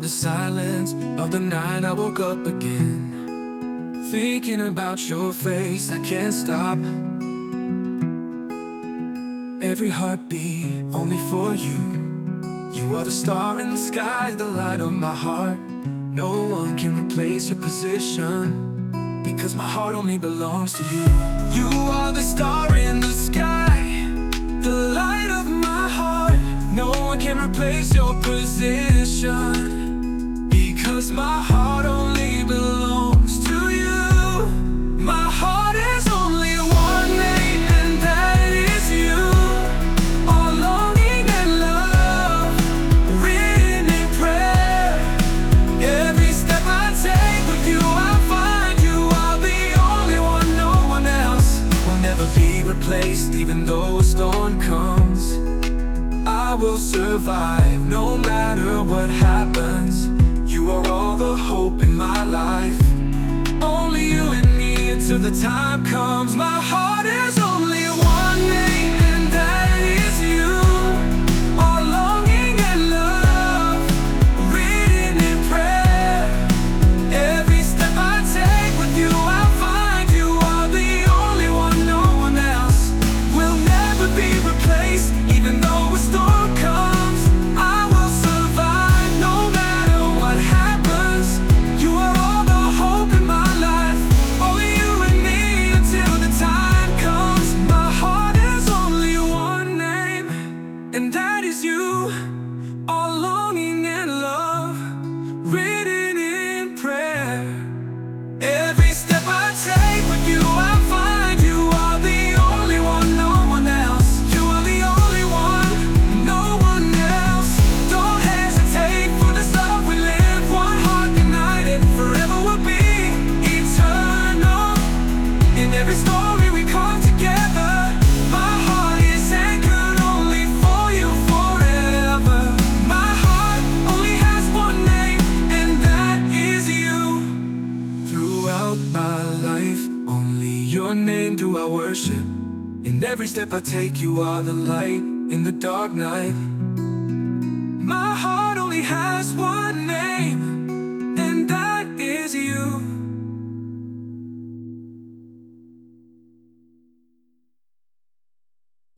the silence of the night I woke up again, thinking about your face, I can't stop. Every heartbeat only for you. You are the star in the sky, the light of my heart. No one can replace your position, because my heart only belongs to you. You are the star in the sky, the light of my heart. No one can replace your position, because my heart only belongs to you. My heart is only one name, and that is you. All longing and love, written in prayer. Every step I take with you, I find you are the only one. No one else will never be replaced, even though a storm comes. I will survive no matter what happens. You are all the hope in my life. Only you and me until the time comes. My heart is only one name, and that is you. All longing and love, written in prayer. Every step I take with you, I find you are the only one. No one else will never be replaced, even though a storm comes. I will survive no matter what happens. You are all the hope in my life. Only you and me until the time comes. My heart is only one name, and that is you. All longing and love, written in prayer. Every step I take with you, I find you are the only one. No one else. You are the only one. No one else. Don't hesitate, for this love we live. One heart united, forever will be eternal. In every story we come together. My heart is anchored only for you forever. My heart only has one name, and that is you. Throughout my life, only your name do I worship. In every step I take, you are the light in the dark night. My heart only has one name.